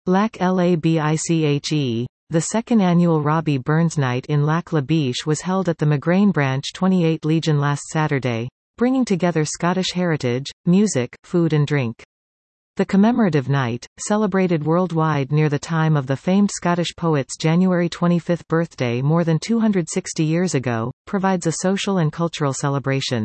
Lac Labiche, the second annual Robbie Burns Night in Lac La Biche was held at the Migraine Branch 28 Legion last Saturday, bringing together Scottish heritage, music, food and drink. The commemorative night, celebrated worldwide near the time of the famed Scottish poet's January 25 birthday more than 260 years ago, provides a social and cultural celebration.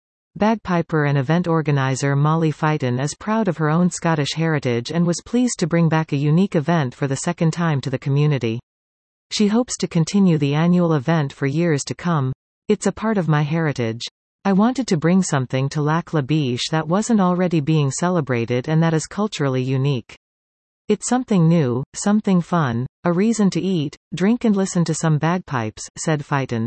Bagpiper and event organizer Molly Fighton is proud of her own Scottish heritage and was pleased to bring back a unique event for the second time to the community. She hopes to continue the annual event for years to come. It's a part of my heritage. I wanted to bring something to Lac La Biche that wasn't already being celebrated and that is culturally unique. It's something new, something fun, a reason to eat, drink and listen to some bagpipes, said Fighton.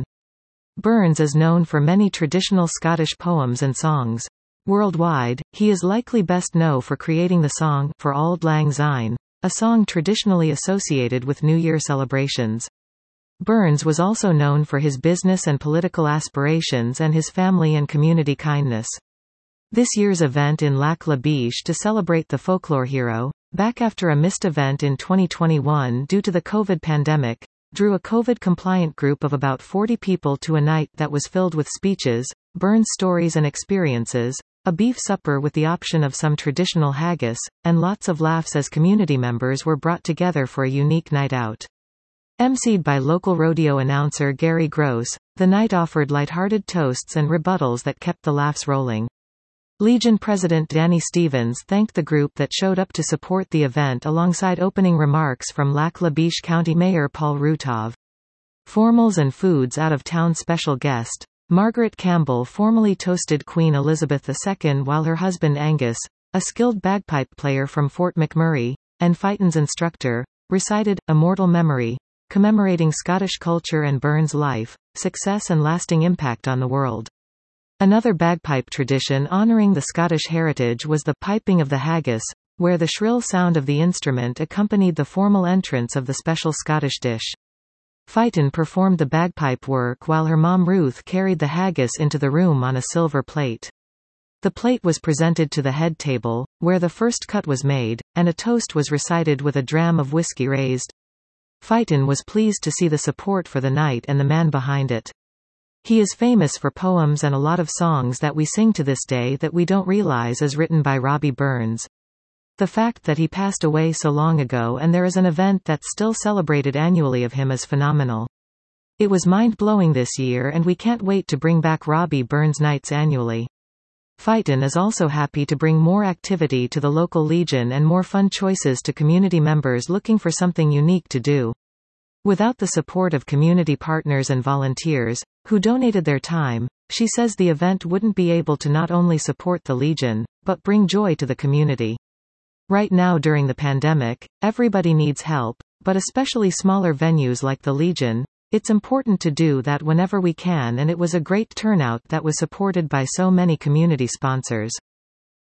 Burns is known for many traditional Scottish poems and songs. Worldwide, he is likely best known for creating the song For Auld Lang Syne, a song traditionally associated with New Year celebrations. Burns was also known for his business and political aspirations and his family and community kindness. This year's event in Lac La Biche to celebrate the folklore hero, back after a missed event in 2021 due to the COVID pandemic, drew a COVID-compliant group of about 40 people to a night that was filled with speeches, Burns stories and experiences, a beef supper with the option of some traditional haggis, and lots of laughs as community members were brought together for a unique night out. Emceed by local rodeo announcer Gary Gross, the night offered lighthearted toasts and rebuttals that kept the laughs rolling. Legion President Danny Stevens thanked the group that showed up to support the event alongside opening remarks from Lac La Biche County Mayor Paul Rutov. Formals and foods out of town. Special guest Margaret Campbell formally toasted Queen Elizabeth II while her husband Angus, a skilled bagpipe player from Fort McMurray, and Fighton's instructor, recited Immortal Memory, commemorating Scottish culture and Burns' life, success and lasting impact on the world. Another bagpipe tradition honoring the Scottish heritage was the piping of the haggis, where the shrill sound of the instrument accompanied the formal entrance of the special Scottish dish. Fighton performed the bagpipe work while her mom Ruth carried the haggis into the room on a silver plate. The plate was presented to the head table, where the first cut was made, and a toast was recited with a dram of whiskey raised. Fighton was pleased to see the support for the night and the man behind it. He is famous for poems and a lot of songs that we sing to this day that we don't realize is written by Robbie Burns. The fact that he passed away so long ago and there is an event that's still celebrated annually of him is phenomenal. It was mind-blowing this year and we can't wait to bring back Robbie Burns nights annually. Fighton is also happy to bring more activity to the local Legion and more fun choices to community members looking for something unique to do. Without the support of community partners and volunteers, who donated their time, she says the event wouldn't be able to not only support the Legion, but bring joy to the community. Right now during the pandemic, everybody needs help, but especially smaller venues like the Legion, it's important to do that whenever we can, and it was a great turnout that was supported by so many community sponsors.